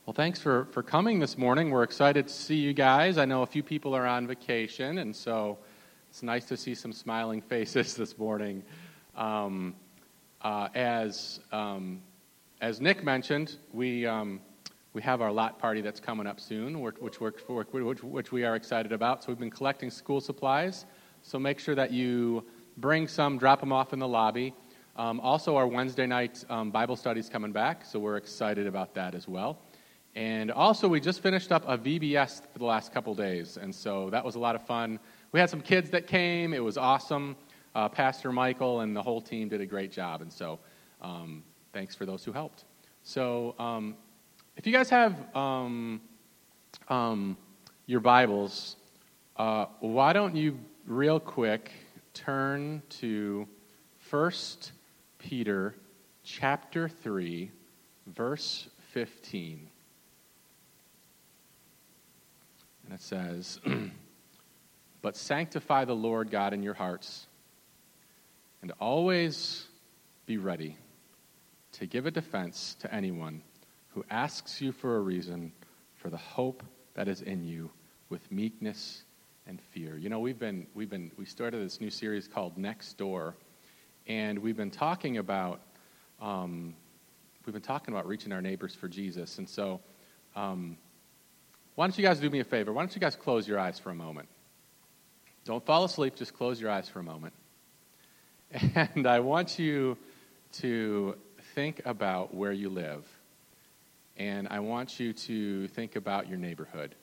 Well, thanks for coming this morning. We're excited to see you guys. I know a few people are on vacation, and so it's nice to see some smiling faces this morning. As Nick mentioned, we have our lot party that's coming up soon, which we are excited about. So we've been collecting school supplies. So make sure that you bring some, drop them off in the lobby. Also, our Wednesday night Bible study is coming back, so we're excited about that as well. And also, we just finished up a VBS for the last couple days, and so that was a lot of fun. We had some kids that came. It was awesome. Pastor Michael and the whole team did a great job, and so thanks for those who helped. So if you guys have your Bibles, why don't you real quick turn to 1 Peter chapter 3, verse 15. And it says, "But sanctify the Lord God in your hearts, and always be ready to give a defense to anyone who asks you for a reason for the hope that is in you with meekness and fear." You know, we started this new series called Next Door, and we've been talking about reaching our neighbors for Jesus. And so, why don't you guys do me a favor? Why don't you guys close your eyes for a moment? Don't fall asleep, just close your eyes for a moment. And I want you to think about where you live. And I want you to think about your neighborhood.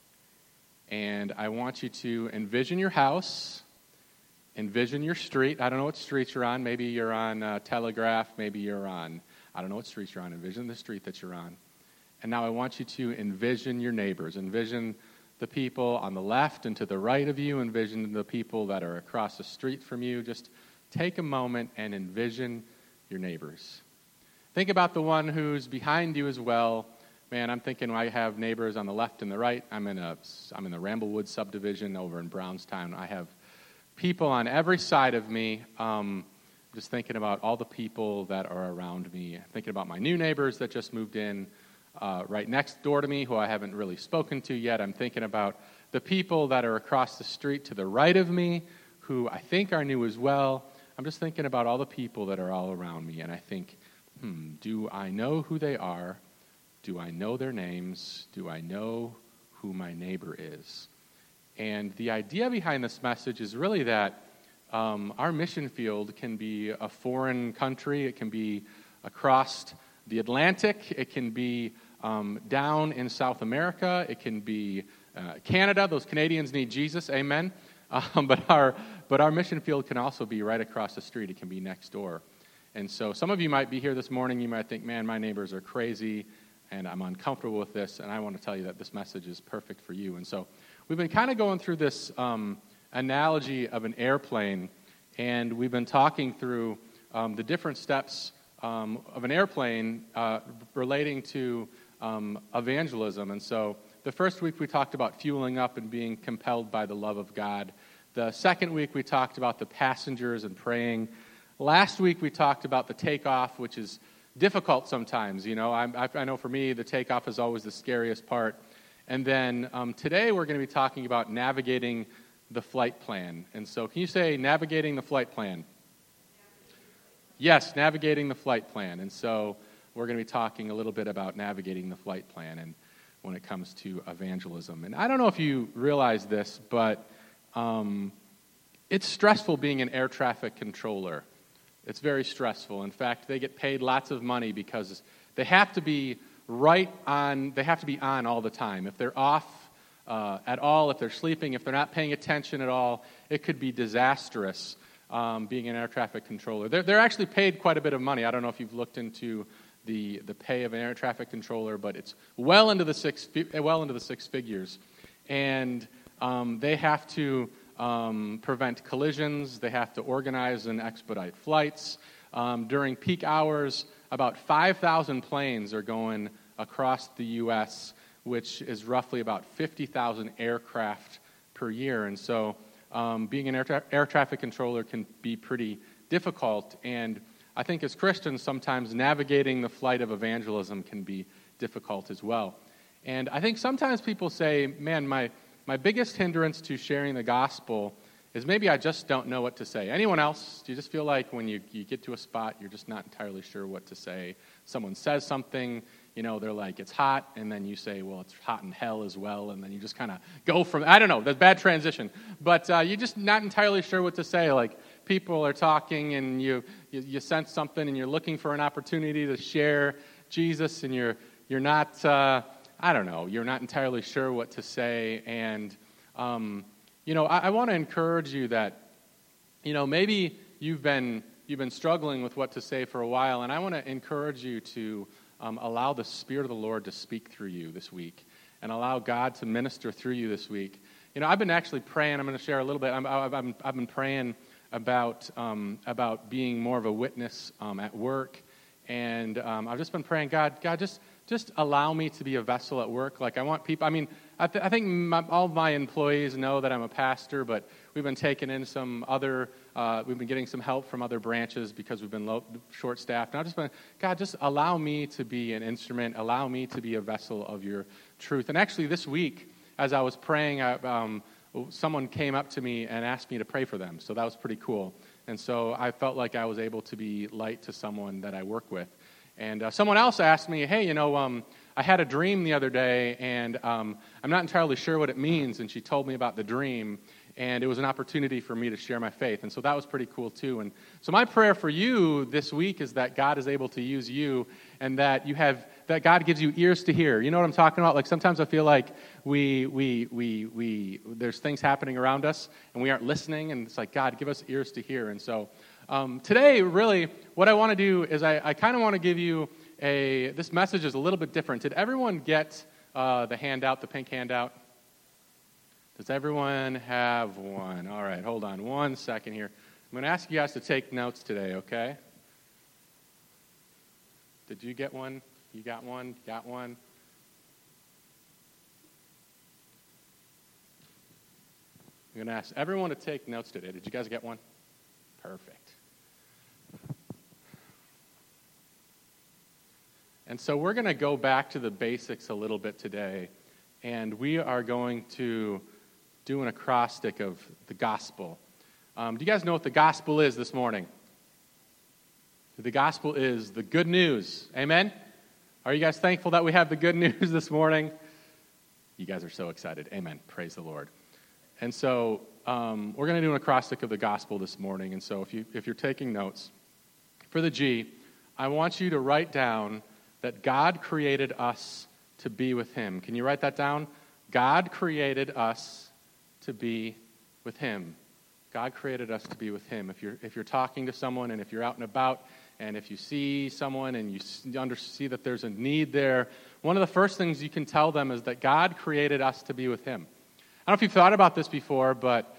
And I want you to envision your house, envision your street. I don't know what street you're on. Maybe you're on Telegraph. Maybe you're on, I don't know what street you're on. Envision the street that you're on. And now I want you to envision your neighbors. Envision the people on the left and to the right of you. Envision the people that are across the street from you. Just take a moment and envision your neighbors. Think about the one who's behind you as well. Man, I'm thinking I have neighbors on the left and the right. I'm in the Ramblewood subdivision over in Brownstown. I have people on every side of me. Just thinking about all the people that are around me. Thinking about my new neighbors that just moved in right next door to me, who I haven't really spoken to yet. I'm thinking about the people that are across the street to the right of me, who I think are new as well. I'm just thinking about all the people that are all around me, and I think, do I know who they are? Do I know their names? Do I know who my neighbor is? And the idea behind this message is really that our mission field can be a foreign country. It can be across the Atlantic. It can be down in South America. It can be Canada. Those Canadians need Jesus. Amen. But our mission field can also be right across the street. It can be next door. And so some of you might be here this morning. You might think, man, my neighbors are crazy, and I'm uncomfortable with this. And I want to tell you that this message is perfect for you. And so we've been kind of going through this analogy of an airplane, and we've been talking through the different steps of an airplane relating to evangelism. And so the first week we talked about fueling up and being compelled by the love of God. The second week we talked about the passengers and praying. Last week we talked about the takeoff, which is difficult sometimes. You know, I know for me the takeoff is always the scariest part. And then today we're going to be talking about navigating the flight plan. And so can you say navigating the flight plan? Yes, navigating the flight plan. And so we're going to be talking a little bit about navigating the flight plan and when it comes to evangelism. And I don't know if you realize this, but it's stressful being an air traffic controller. It's very stressful. In fact, they get paid lots of money because they have to be on all the time. If they're off at all, if they're sleeping, if they're not paying attention at all, it could be disastrous. Being an air traffic controller. They're actually paid quite a bit of money. I don't know if you've looked into the pay of an air traffic controller, but it's well into the six figures. And they have to prevent collisions. They have to organize and expedite flights. During peak hours, about 5,000 planes are going across the U.S., which is roughly about 50,000 aircraft per year. And so being an air traffic controller can be pretty difficult. And I think as Christians, sometimes navigating the flight of evangelism can be difficult as well. And I think sometimes people say, man, my biggest hindrance to sharing the gospel is maybe I just don't know what to say. Anyone else? Do you just feel like when you get to a spot, you're just not entirely sure what to say? Someone says something, they're like, it's hot, and then you say, well, it's hot in hell as well, and then you just kind of go from, I don't know, that's bad transition. But you're just not entirely sure what to say. Like, people are talking, and you sense something, and you're looking for an opportunity to share Jesus, and you're not, you're not entirely sure what to say. And, I want to encourage you that, maybe you've been struggling with what to say for a while, and I want to encourage you to allow the Spirit of the Lord to speak through you this week, and allow God to minister through you this week. I've been actually praying. I'm going to share a little bit. I've been praying about being more of a witness at work, and I've just been praying, God, just allow me to be a vessel at work. Like, I want people. I mean, I think all my employees know that I'm a pastor, but we've been taking in some other. We've been getting some help from other branches because we've been short-staffed. And I've just been, God, just allow me to be an instrument. Allow me to be a vessel of your truth. And actually, this week, as I was praying, someone came up to me and asked me to pray for them. So that was pretty cool. And so I felt like I was able to be light to someone that I work with. And someone else asked me, hey, I had a dream the other day, and I'm not entirely sure what it means. And she told me about the dream, and it was an opportunity for me to share my faith. And so that was pretty cool, too. And so my prayer for you this week is that God is able to use you, and that that God gives you ears to hear. You know what I'm talking about? Like, sometimes I feel like there's things happening around us, and we aren't listening, and it's like, God, give us ears to hear. And so today, really, what I want to do is I kind of want to give you this message is a little bit different. Did everyone get the handout, the pink handout? Does everyone have one? All right, hold on 1 second here. I'm going to ask you guys to take notes today, okay? Did you get one? You got one? Got one? I'm going to ask everyone to take notes today. Did you guys get one? Perfect. And so we're going to go back to the basics a little bit today, and we are going to do an acrostic of the gospel. Do you guys know what the gospel is this morning? The gospel is the good news. Amen? Are you guys thankful that we have the good news this morning? You guys are so excited. Amen. Praise the Lord. And so we're going to do an acrostic of the gospel this morning. And so if you're taking notes, for the G, I want you to write down that God created us to be with him. Can you write that down? God created us to be with him. God created us to be with him. If you're talking to someone, and if you're out and about, and if you see someone and you see that there's a need there, one of the first things you can tell them is that God created us to be with him. I don't know if you've thought about this before, but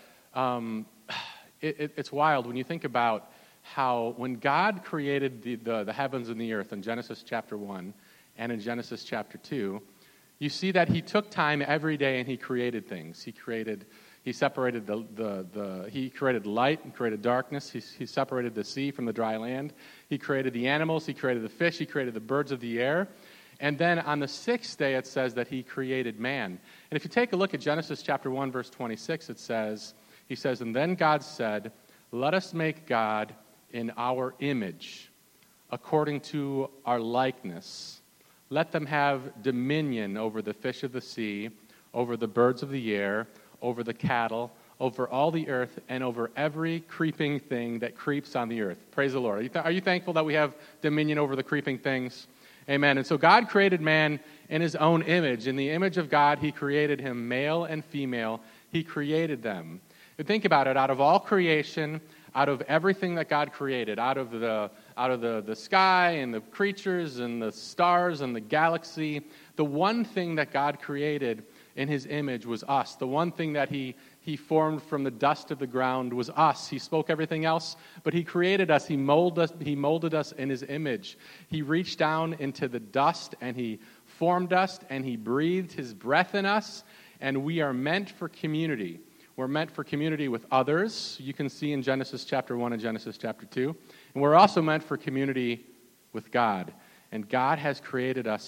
it's wild when you think about how when God created the heavens and the earth in Genesis chapter 1 and in Genesis chapter 2, you see that he took time every day and he created things. He separated he created light and created darkness. He separated the sea from the dry land. He created the animals. He created the fish. He created the birds of the air. And then on the sixth day, it says that he created man. And if you take a look at Genesis chapter 1, verse 26, he says, and then God said, let us make God in our image, according to our likeness. Let them have dominion over the fish of the sea, over the birds of the air, over the cattle, over all the earth, and over every creeping thing that creeps on the earth. Praise the Lord. Are you thankful that we have dominion over the creeping things? Amen. And so God created man in his own image. In the image of God, he created him, male and female. He created them. And think about it. Out of all creation, out of everything that God created, out of the sky and the creatures and the stars and the galaxy, the one thing that God created in his image was us. The one thing that he formed from the dust of the ground was us. He spoke everything else, but he created us. He molded us in his image. He reached down into the dust and he formed us and he breathed his breath in us, and we are meant for community. We're meant for community with others. You can see in Genesis chapter 1 and Genesis chapter 2. And we're also meant for community with God. And God has created us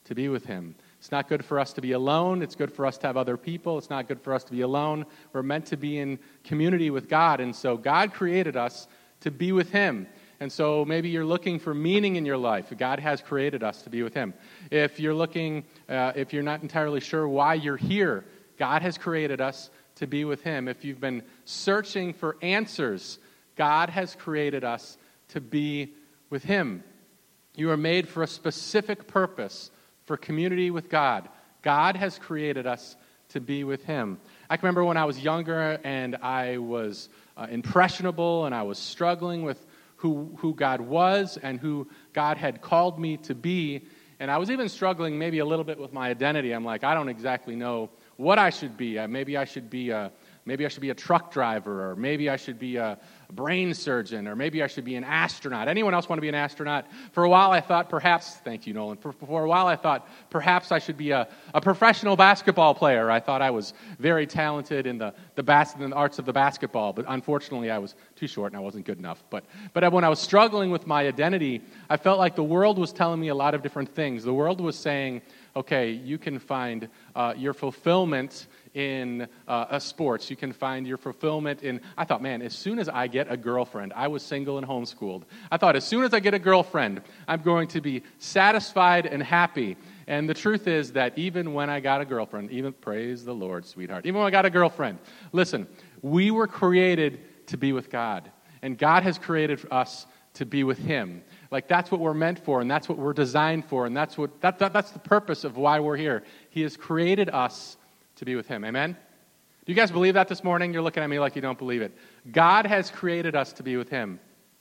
to be with him. It's not good for us to be alone. It's good for us to have other people. It's not good for us to be alone. We're meant to be in community with God. And so God created us to be with him. And so maybe you're looking for meaning in your life. God has created us to be with him. If you're looking, if you're not entirely sure why you're here, God has created us to be with him. If you've been searching for answers, God has created us to be with him. You are made for a specific purpose, for community with God. God has created us to be with him. I can remember when I was younger and I was impressionable and I was struggling with who God was and who God had called me to be. And I was even struggling maybe a little bit with my identity. I'm like, I don't exactly know what I should be. Maybe I should be a truck driver, or maybe I should be a brain surgeon, or maybe I should be an astronaut. Anyone else want to be an astronaut? For a while I thought perhaps, thank you, Nolan, for a while I thought perhaps I should be a professional basketball player. I thought I was very talented in the arts of the basketball, but unfortunately I was too short and I wasn't good enough. But when I was struggling with my identity, I felt like the world was telling me a lot of different things. The world was saying, okay, you can find your fulfillment in sports. You can find your fulfillment in... I thought, man, as soon as I get a girlfriend, I was single and homeschooled. I thought, as soon as I get a girlfriend, I'm going to be satisfied and happy. And the truth is that even when I got a girlfriend, even, praise the Lord, sweetheart, even when I got a girlfriend, listen, we were created to be with God. And God has created us to be with him. Like, that's what we're meant for, and that's what we're designed for, and that's the purpose of why we're here. He has created us to be with him. Amen? Do you guys believe that this morning? You're looking at me like you don't believe it. God has created us to be with him.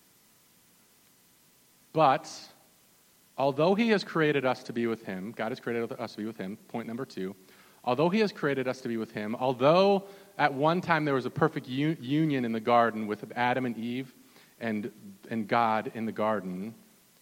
But although he has created us to be with him, God has created us to be with him, point number 2, although he has created us to be with him, although at one time there was a perfect union in the garden with Adam and Eve and God in the garden,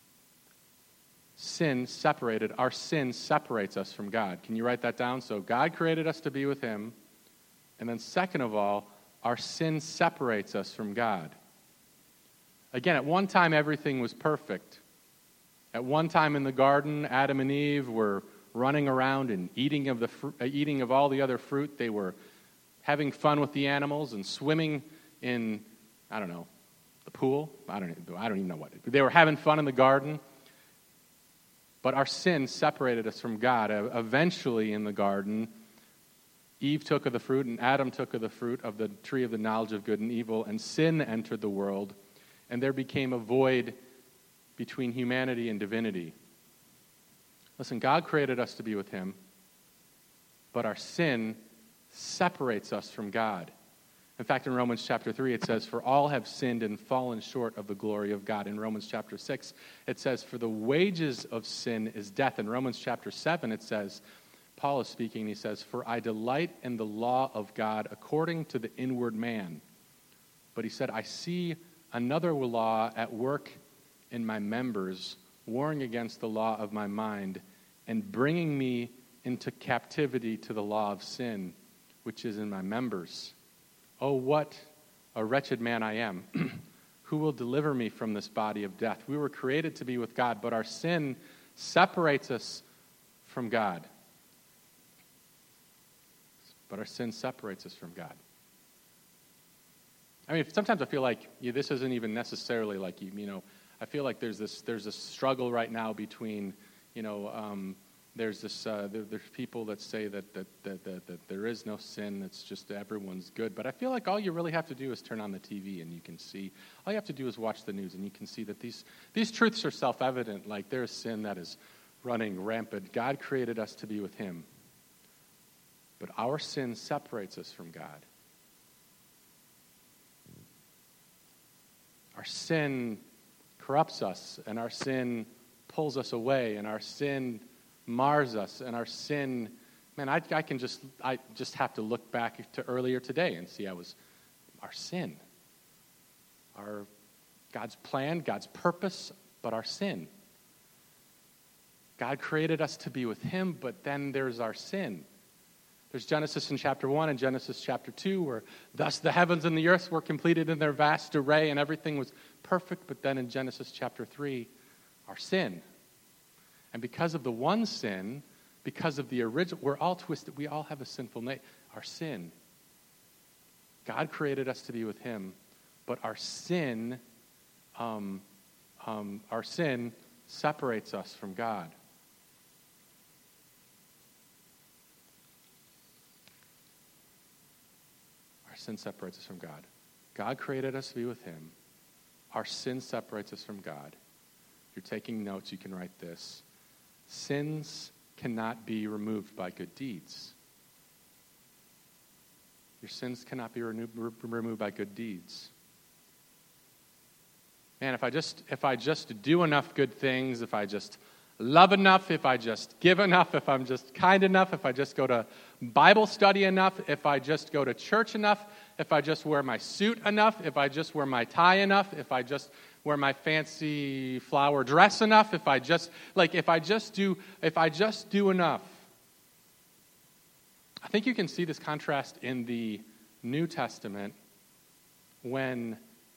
our sin separates us from God. Can you write that down? So God created us to be with him, and then second of all, our sin separates us from God. Again, at one time everything was perfect. At one time in the garden, Adam and Eve were running around and eating of all the other fruit. They were having fun with the animals and swimming in, I don't know, the pool. I don't even know what. They were having fun in the garden. But our sin separated us from God. Eventually in the garden, Eve took of the fruit and Adam took of the fruit of the tree of the knowledge of good and evil, and sin entered the world, and there became a void between humanity and divinity. Listen, God created us to be with him, but our sin separates us from God. In fact, in Romans chapter 3, it says, "For all have sinned and fallen short of the glory of God." In Romans chapter 6, it says, "For the wages of sin is death." In Romans chapter 7, it says, Paul is speaking, he says, "For I delight in the law of God according to the inward man." But he said, "I see another law at work in my members, warring against the law of my mind and bringing me into captivity to the law of sin, which is in my members. Oh, what a wretched man I am. Who will deliver me from this body of death?" We were created to be with God, but our sin separates us from God. But our sin separates us from God. I mean, sometimes I feel like this isn't even necessarily like, I feel like there's this struggle right now between, there's people that say that there is no sin, it's just everyone's good. But I feel like all you really have to do is turn on the TV and you can see, all you have to do is watch the news and you can see that these truths are self-evident, like there's sin that is running rampant. God created us to be with him. But our sin separates us from God. Our sin corrupts us, and our sin pulls us away, and our sin mars us, and our sin, man, I just have to look back to earlier today and see our sin. God's plan, God's purpose, but our sin. God created us to be with him, but then there's our sin. There's Genesis in chapter 1 and Genesis chapter 2, where thus the heavens and the earth were completed in their vast array and everything was perfect. But then in Genesis chapter 3, our sin. And because of the one sin, because of the original, we're all twisted. We all have a sinful nature. Our sin. God created us to be with him, but our sin separates us from God. Our sin separates us from God. God created us to be with him. Our sin separates us from God. If you're taking notes, you can write this. Sins cannot be removed by good deeds. Your sins cannot be removed by good deeds. Man, if I just do enough good things, if I just love enough, if I just give enough, if I'm just kind enough, if I just go to Bible study enough, if I just go to church enough, if I just wear my suit enough, if I just wear my tie enough, if I just wear my fancy flower dress enough, if I just do enough. I think you can see this contrast in the New Testament when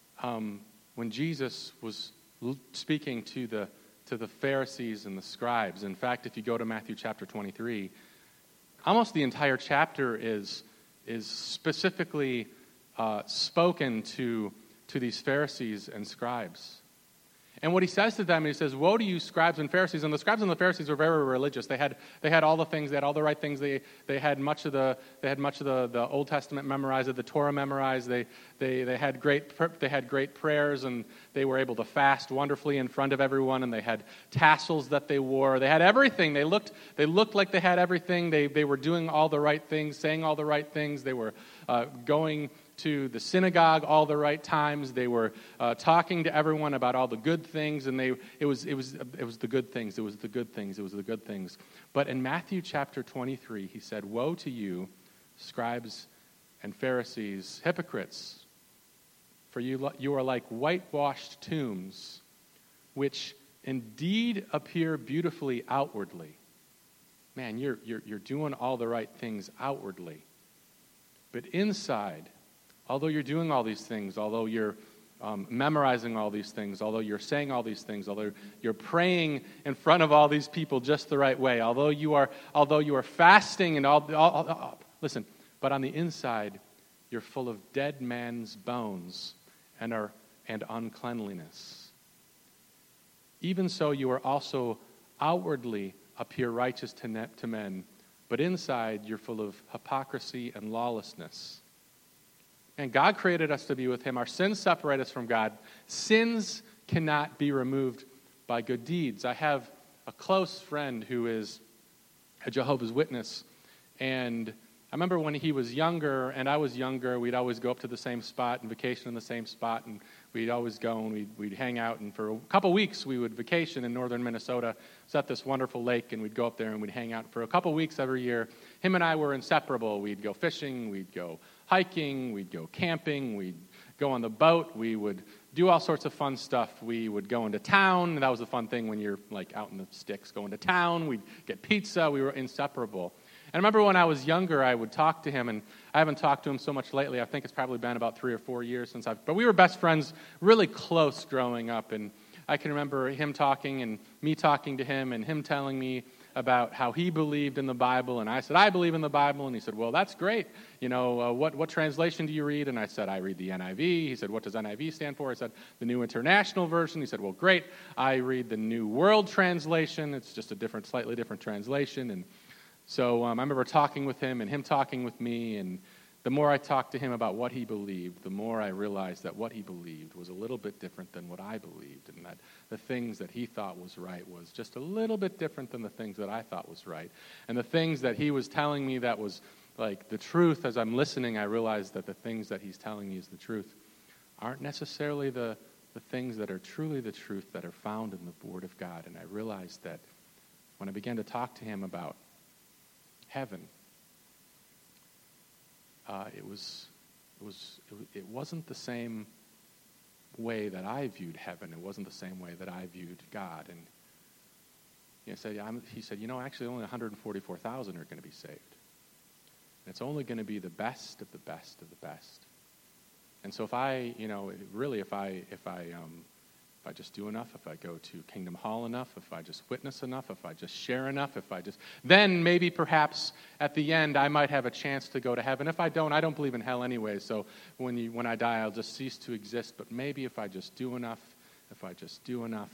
Jesus was speaking to the Pharisees and the scribes. In fact, if you go to Matthew chapter 23, almost the entire chapter is specifically spoken to these Pharisees and scribes. And what he says to them, he says, "Woe to you, scribes and Pharisees." And the scribes and the Pharisees were very religious. They had all the things. They had all the right things. They had much of the Old Testament memorized, the Torah memorized. They had great prayers, and they were able to fast wonderfully in front of everyone. And they had tassels that they wore. They had everything. They looked like they had everything. They were doing all the right things, saying all the right things. They were going to the synagogue all the right times. They were talking to everyone about all the good things, and it was the good things. It was the good things. It was the good things. But in Matthew chapter 23, he said, "Woe to you, scribes and Pharisees, hypocrites, for you are like whitewashed tombs, which indeed appear beautifully outwardly." Man, you're doing all the right things outwardly, but inside, although you're doing all these things, although you're memorizing all these things, although you're saying all these things, although you're praying in front of all these people just the right way, although you are fasting and all listen, but on the inside, you're full of dead man's bones and uncleanliness. Even so, you are also outwardly appear righteous to men, but inside you're full of hypocrisy and lawlessness. And God created us to be with him. Our sins separate us from God. Sins cannot be removed by good deeds. I have a close friend who is a Jehovah's Witness, and I remember when he was younger and I was younger, we'd always go up to the same spot and vacation in the same spot, and we'd always go and we'd hang out, and for a couple weeks we would vacation in northern Minnesota. It's at this wonderful lake, and we'd go up there and we'd hang out for a couple weeks every year. Him and I were inseparable. We'd go fishing, we'd go hiking, we'd go camping, we'd go on the boat, we would do all sorts of fun stuff. We would go into town. That was the fun thing when you're like out in the sticks, going to town. We'd get pizza. We were inseparable. And I remember when I was younger, I would talk to him, and I haven't talked to him so much lately. I think it's probably been about 3 or 4 years but we were best friends, really close growing up, and I can remember him talking and me talking to him and him telling me about how he believed in the Bible, and I said, "I believe in the Bible," and he said, "Well, that's great. What translation do you read?" And I said, "I read the NIV." He said, "What does NIV stand for?" I said, "The New International Version." He said, "Well, great. I read the New World Translation. It's just a slightly different translation." And so I remember talking with him and him talking with me, and the more I talked to him about what he believed, the more I realized that what he believed was a little bit different than what I believed, and that the things that he thought was right was just a little bit different than the things that I thought was right. And the things that he was telling me that was like the truth, as I'm listening, I realized that the things that he's telling me is the truth aren't necessarily the things that are truly the truth that are found in the Word of God. And I realized that when I began to talk to him about heaven, it wasn't the same way that I viewed heaven. It wasn't the same way that I viewed God. And he said, actually only 144,000 are going to be saved. And it's only going to be the best of the best of the best. And so if I if I just do enough, if I go to Kingdom Hall enough, if I just witness enough, if I just share enough, then maybe perhaps at the end I might have a chance to go to heaven. If I don't believe in hell anyway, so when I die I'll just cease to exist. But maybe if I just do enough, if I just do enough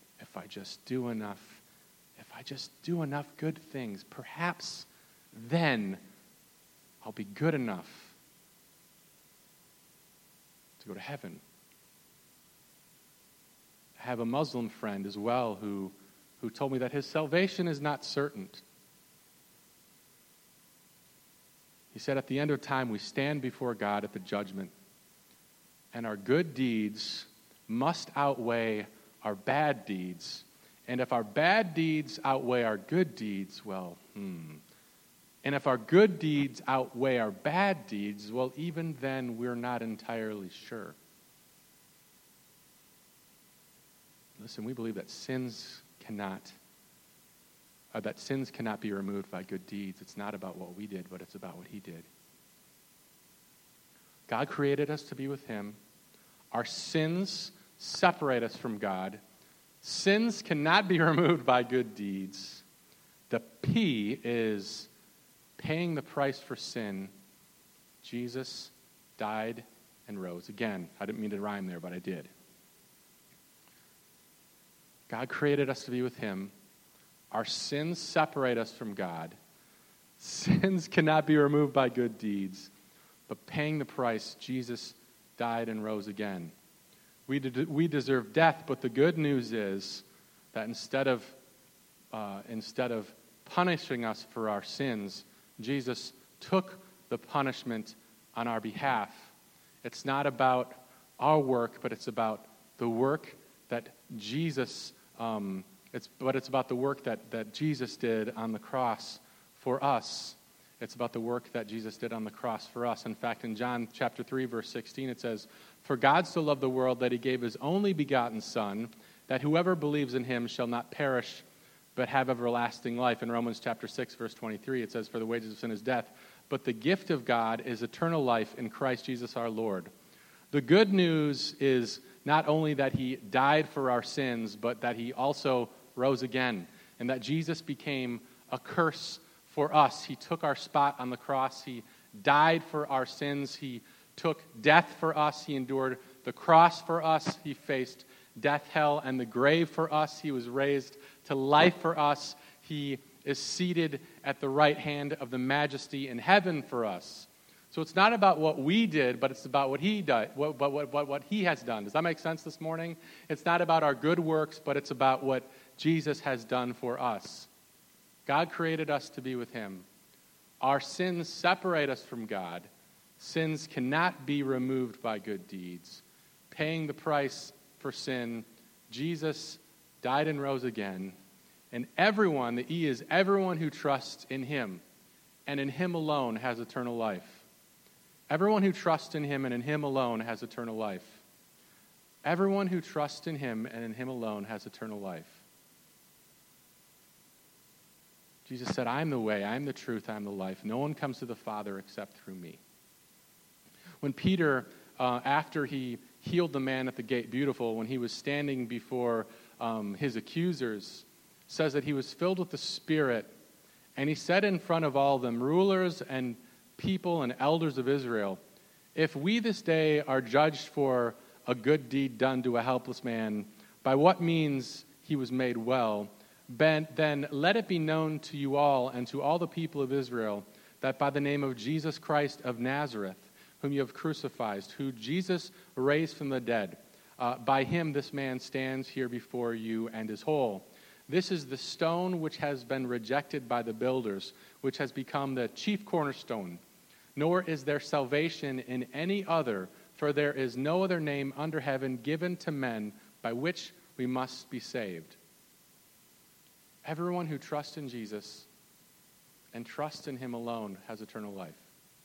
good things, perhaps then I'll be good enough to go to heaven. I have a Muslim friend as well who told me that his salvation is not certain. He said, at the end of time, we stand before God at the judgment, and our good deeds must outweigh our bad deeds. And if our bad deeds outweigh our good deeds, and if our good deeds outweigh our bad deeds, even then we're not entirely sure. Listen, we believe that sins cannot be removed by good deeds. It's not about what we did, but it's about what he did. God created us to be with him. Our sins separate us from God. Sins cannot be removed by good deeds. The P is paying the price for sin. Jesus died and rose again. I didn't mean to rhyme there, but I did. God created us to be with him. Our sins separate us from God. Sins cannot be removed by good deeds. But paying the price, Jesus died and rose again. We deserve death, but the good news is that instead of punishing us for our sins, Jesus took the punishment on our behalf. It's not about our work, but it's about the work that Jesus it's about the work that Jesus did on the cross for us. It's about the work that Jesus did on the cross for us. In fact, in John chapter 3, verse 16, it says, "For God so loved the world that he gave his only begotten Son, that whoever believes in him shall not perish, but have everlasting life." In Romans chapter 6, verse 23, it says, "For the wages of sin is death, but the gift of God is eternal life in Christ Jesus our Lord." The good news is not only that he died for our sins, but that he also rose again, and that Jesus became a curse for us. He took our spot on the cross. He died for our sins. He took death for us. He endured the cross for us. He faced death, hell, and the grave for us. He was raised to life for us. He is seated at the right hand of the Majesty in heaven for us. So it's not about what we did, but it's about what he did, what he has done. Does that make sense this morning? It's not about our good works, but it's about what Jesus has done for us. God created us to be with him. Our sins separate us from God. Sins cannot be removed by good deeds. Paying the price for sin, Jesus died and rose again. And everyone, the E is everyone who trusts in him and in him alone has eternal life. Everyone who trusts in him and in him alone has eternal life. Everyone who trusts in him and in him alone has eternal life. Jesus said, "I am the way, I am the truth, I am the life. No one comes to the Father except through me." When Peter, after he healed the man at the gate beautiful, when he was standing before his accusers, says that he was filled with the Spirit, and he said in front of all of them, "Rulers and people and elders of Israel, if we this day are judged for a good deed done to a helpless man, by what means he was made well, then let it be known to you all and to all the people of Israel that by the name of Jesus Christ of Nazareth, whom you have crucified, who Jesus raised from the dead, by him this man stands here before you and is whole. This is the stone which has been rejected by the builders, which has become the chief cornerstone. Nor is there salvation in any other, for there is no other name under heaven given to men by which we must be saved." Everyone who trusts in Jesus and trusts in him alone has eternal life.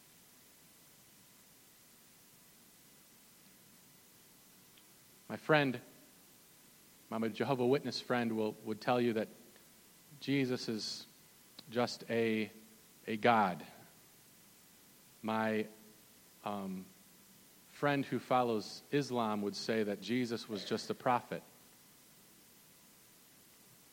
My friend, my Jehovah's Witness friend would tell you that Jesus is just a God. My friend who follows Islam would say that Jesus was just a prophet.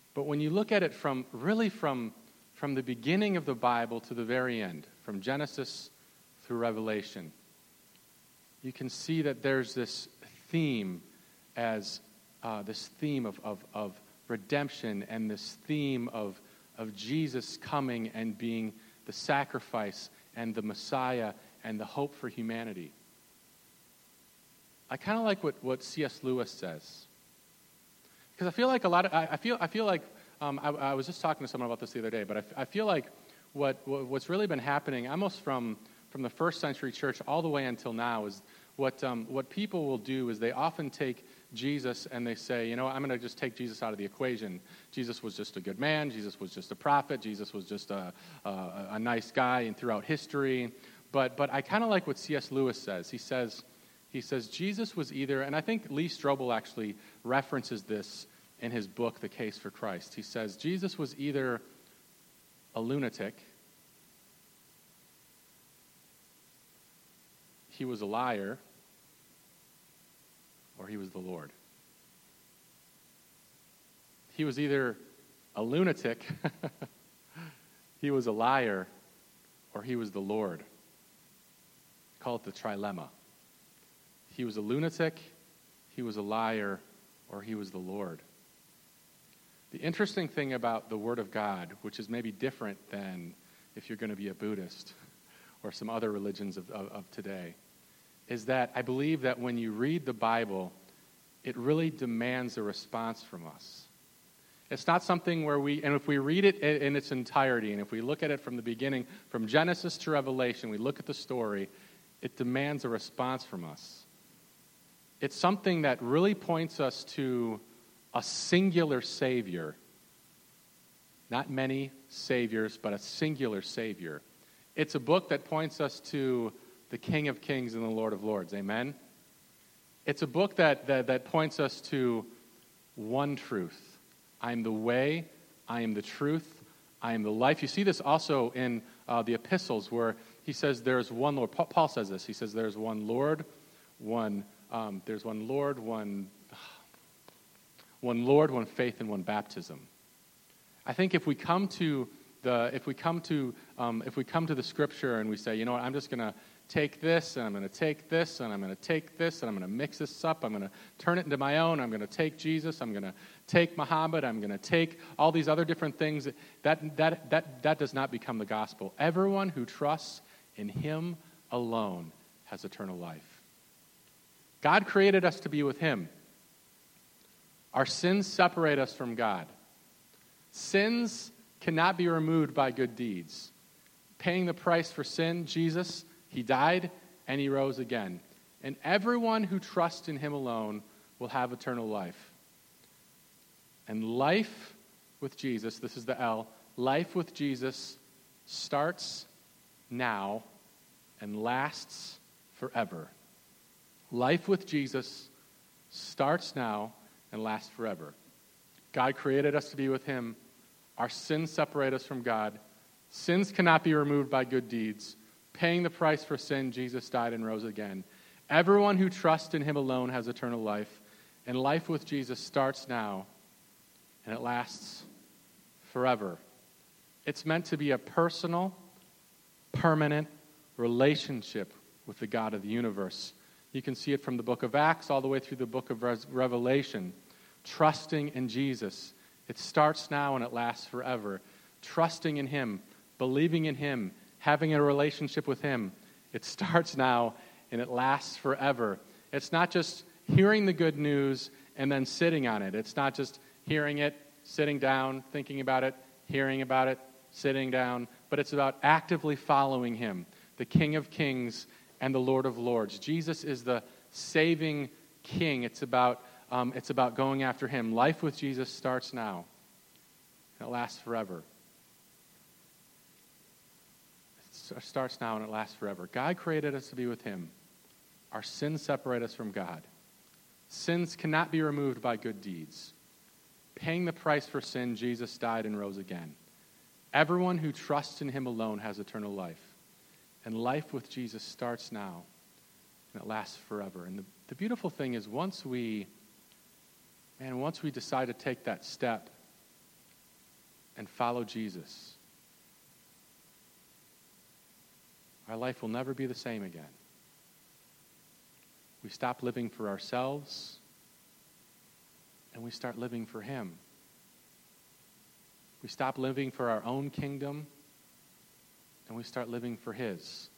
But when you look at it from the beginning of the Bible to the very end, from Genesis through Revelation, you can see that there's this theme of redemption, and this theme of Jesus coming and being the sacrifice and the Messiah and the hope for humanity. I kind of like what C.S. Lewis says, because I feel like I was just talking to someone about this the other day, but I feel like what's really been happening almost from the first century church all the way until now is what people will do is they often take Jesus and they say, I'm going to just take Jesus out of the equation. Jesus was just a good man. Jesus was just a prophet. Jesus was just a nice guy and throughout history. But I kind of like what C.S. Lewis says. He says Jesus was either, and I think Lee Strobel actually references this in his book, The Case for Christ. He says Jesus was either a lunatic, he was a liar, or he was the Lord. He was either a lunatic, he was a liar, or he was the Lord. Call it the trilemma. He was a lunatic, he was a liar, or he was the Lord. The interesting thing about the Word of God, which is maybe different than if you're going to be a Buddhist or some other religions of today, is that I believe that when you read the Bible, it really demands a response from us. It's not something where and if we read it in its entirety, and if we look at it from the beginning, from Genesis to Revelation, we look at the story, it demands a response from us. It's something that really points us to a singular Savior. Not many Saviors, but a singular Savior. It's a book that points us to the King of Kings and the Lord of Lords. Amen? It's a book that points us to one truth. I am the way, I am the truth, I am the life. You see this also in the epistles where he says there's one Lord. Paul says this. He says there's one Lord, one Lord, one faith, and one baptism. I think if we come to the Scripture and we say, I'm just going to take this, and I'm going to take this, and I'm going to take this, and I'm going to mix this up, I'm going to turn it into my own, I'm going to take Jesus, I'm going to take Muhammad, I'm going to take all these other different things, that does not become the gospel. Everyone who trusts in Him alone has eternal life. God created us to be with Him. Our sins separate us from God. Sins cannot be removed by good deeds. Paying the price for sin, Jesus, He died and He rose again. And everyone who trusts in Him alone will have eternal life. And life with Jesus, this is the L, life with Jesus starts now and lasts forever. Life with Jesus starts now and lasts forever. God created us to be with Him. Our sins separate us from God. Sins cannot be removed by good deeds. Paying the price for sin, Jesus died and rose again. Everyone who trusts in Him alone has eternal life. And life with Jesus starts now and it lasts forever. It's meant to be a personal, permanent relationship with the God of the universe. You can see it from the book of Acts all the way through the book of Revelation. Trusting in Jesus. It starts now and it lasts forever. Trusting in Him, believing in Him, having a relationship with Him. It starts now and it lasts forever. It's not just hearing the good news and then sitting on it. It's not just hearing it, sitting down, thinking about it, hearing about it, sitting down. But it's about actively following Him, the King of Kings and the Lord of Lords. Jesus is the saving King. It's about going after Him. Life with Jesus starts now. And it lasts forever. It starts now and it lasts forever. God created us to be with Him. Our sins separate us from God. Sins cannot be removed by good deeds. Paying the price for sin, Jesus died and rose again. Everyone who trusts in Him alone has eternal life. And life with Jesus starts now and it lasts forever. And the beautiful thing is once we decide to take that step and follow Jesus, our life will never be the same again. We stop living for ourselves, and we start living for Him. We stop living for our own kingdom, and we start living for His.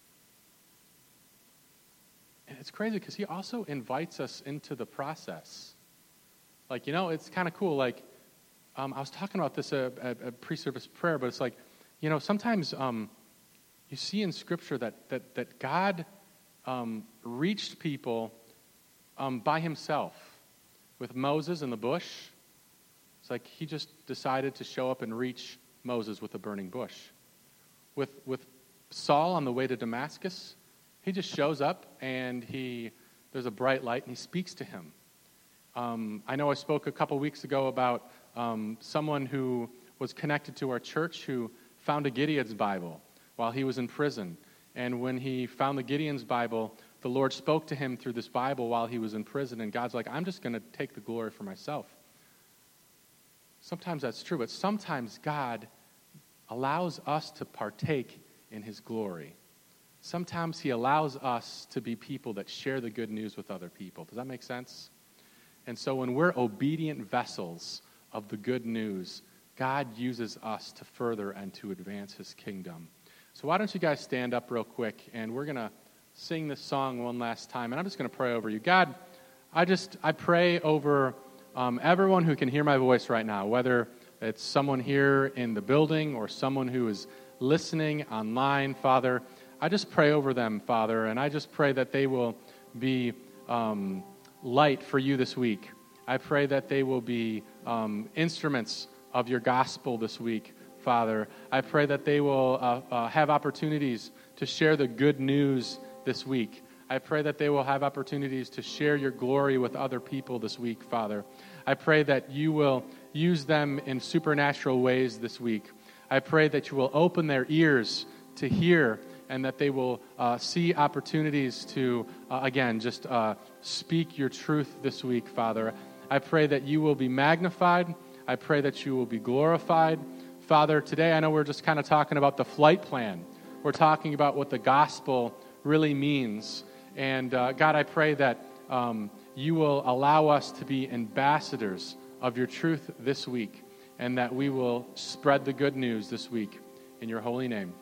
And it's crazy because He also invites us into the process. Like, it's kind of cool. Like, I was talking about this at pre-service prayer, but it's like, sometimes you see in Scripture that God reached people by Himself. With Moses in the bush, it's like He just decided to show up and reach Moses with a burning bush. With Saul on the way to Damascus, He just shows up and there's a bright light and He speaks to him. I know I spoke a couple weeks ago about someone who was connected to our church who found a Gideon's Bible while he was in prison. And when he found the Gideon's Bible, the Lord spoke to him through this Bible while he was in prison, and God's like, I'm just going to take the glory for myself. Sometimes that's true, but sometimes God allows us to partake in His glory. Sometimes He allows us to be people that share the good news with other people. Does that make sense? And so when we're obedient vessels of the good news, God uses us to further and to advance His kingdom. So why don't you guys stand up real quick, and we're going to sing this song one last time, and I'm just going to pray over you. God, I pray over everyone who can hear my voice right now, whether it's someone here in the building or someone who is listening online, Father. I just pray over them, Father, and I just pray that they will be light for You this week. I pray that they will be instruments of Your gospel this week, Father. I pray that they will have opportunities to share the good news this week. I pray that they will have opportunities to share Your glory with other people this week, Father. I pray that You will use them in supernatural ways this week. I pray that You will open their ears to hear, and that they will see opportunities to, just speak Your truth this week, Father. I pray that You will be magnified. I pray that You will be glorified. Father, today I know we're just kind of talking about the flight plan. We're talking about what the gospel really means. And God, I pray that You will allow us to be ambassadors of Your truth this week, and that we will spread the good news this week. In Your holy name.